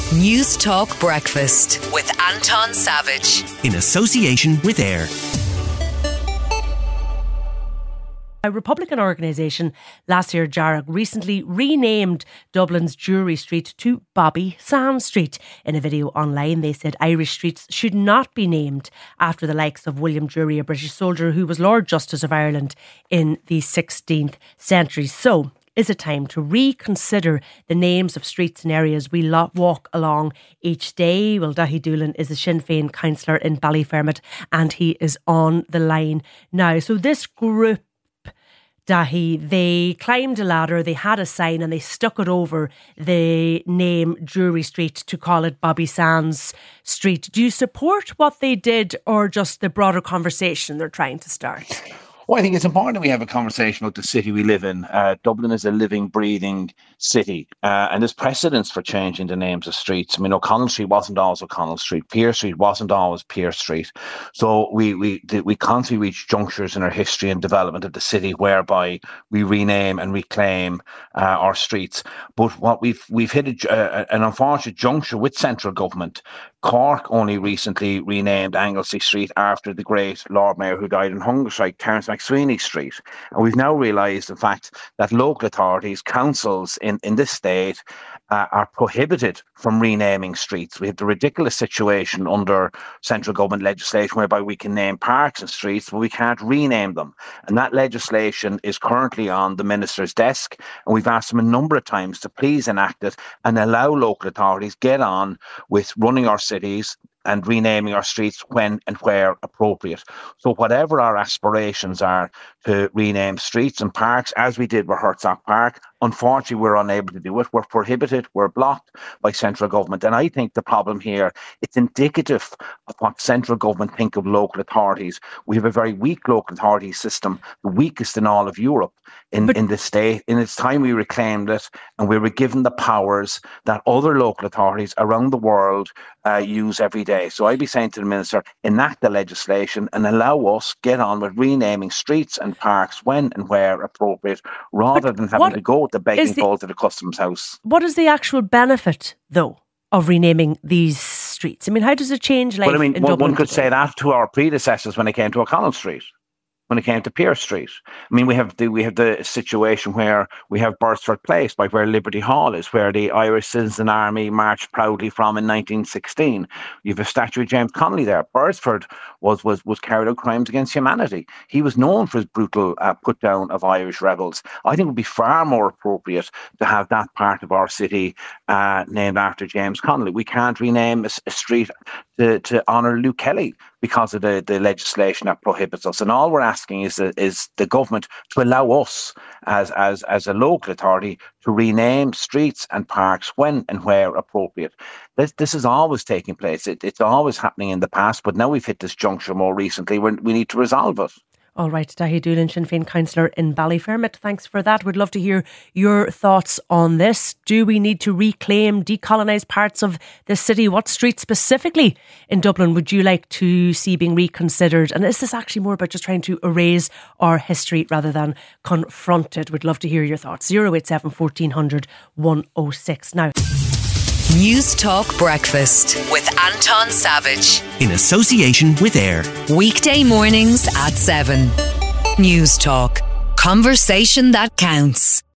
News Talk Breakfast with Anton Savage. In association with AIR. A Republican organisation, Lasir Jarrag, recently renamed Dublin's Jewry Street to Bobby Sands Street. In a video online, they said Irish streets should not be named after the likes of William Jewry, a British soldier who was Lord Justice of Ireland in the 16th century. So, is it time to reconsider the names of streets and areas we walk along each day? Well, Daithí Doolan is a Sinn Féin councillor in Ballyfermot and he is on the line now. So this group, Daithí, they climbed a ladder, they had a sign and they stuck it over the name Jewry Street to call it Bobby Sands Street. Do you support what they did or just the broader conversation they're trying to start? Well, I think it's important that we have a conversation about the city we live in. Dublin is a living, breathing city, and there's precedence for changing the names of streets. I mean, O'Connell Street wasn't always O'Connell Street. Pearse Street wasn't always Pearse Street. So we constantly reach junctures in our history and development of the city whereby we rename and reclaim our streets. But what we've hit an unfortunate juncture with central government. Cork only recently renamed Anglesey Street after the great Lord Mayor who died in hunger strike, Terence McSweeney Street. And we've now realised, in fact, that local authorities, councils in this state are prohibited from renaming streets. We have the ridiculous situation under central government legislation whereby we can name parks and streets, but we can't rename them. And that legislation is currently on the Minister's desk. And we've asked him a number of times to please enact it and allow local authorities get on with running our cities and renaming our streets when and where appropriate. So whatever our aspirations are to rename streets and parks, as we did with Herzog Park, unfortunately we're unable to do it. We're prohibited, we're blocked by central government. And I think the problem here, it's indicative of what central government think of local authorities. We have a very weak local authority system, the weakest in all of Europe in the state. In its time we reclaimed it and we were given the powers that other local authorities around the world use every day. So I'd be saying to the Minister, enact the legislation and allow us get on with renaming streets and parks when and where appropriate, rather than having to go with the begging bowl to the Customs House. What is the actual benefit, though, of renaming these streets? I mean, how does it change life in Dublin? One could say that to our predecessors when it came to O'Connell Street, when it came to Pearse Street. I mean, we have the situation where we have Bursford Place, by where Liberty Hall is, where the Irish Citizen Army marched proudly from in 1916. You have a statue of James Connolly there. Bursford was carried out crimes against humanity. He was known for his brutal put down of Irish rebels. I think it would be far more appropriate to have that part of our city named after James Connolly. We can't rename a street to honour Luke Kelly because of the legislation that prohibits us. And all we're asking is the government to allow us as a local authority to rename streets and parks when and where appropriate. This is always taking place. It's always happening in the past, but now we've hit this juncture more recently where we need to resolve it. All right, Daithí Doolan, Sinn Féin councillor in Ballyfermot. Thanks for that. We'd love to hear your thoughts on this. Do we need to reclaim, decolonise parts of the city? What street specifically in Dublin would you like to see being reconsidered? And is this actually more about just trying to erase our history rather than confront it? We'd love to hear your thoughts. 087 1400 106. Now, News Talk Breakfast with Anton Savage. In association with AIR. Weekday mornings at 7. News Talk. Conversation that counts.